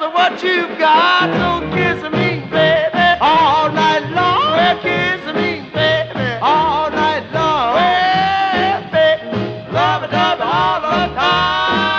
what you got, so kiss me, baby, all night long. Well, kiss me, baby, all night long. Well, baby, love all the time.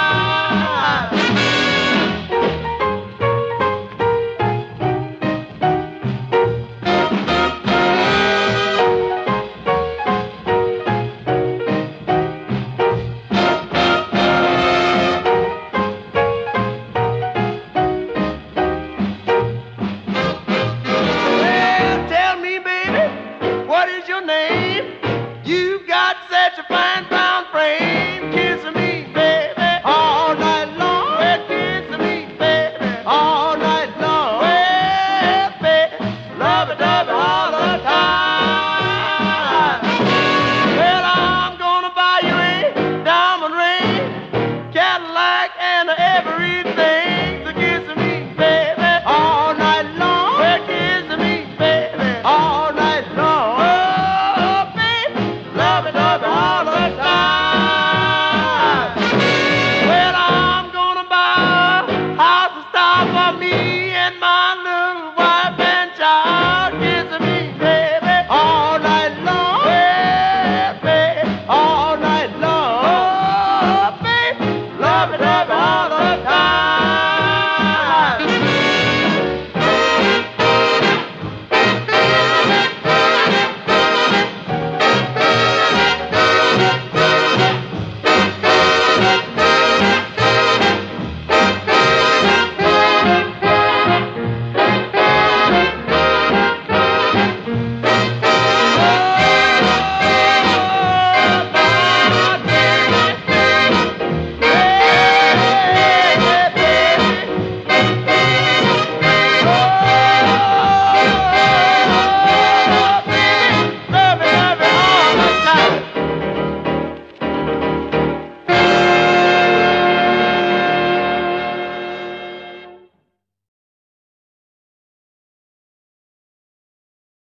Well, tell me, baby, what is your name? You got such a fine brown frame. Kiss me, baby, all night long. Well, kiss me, baby, all night long. Well, baby, love all the time. Well, I'm gonna buy you a diamond ring, Cadillac, and every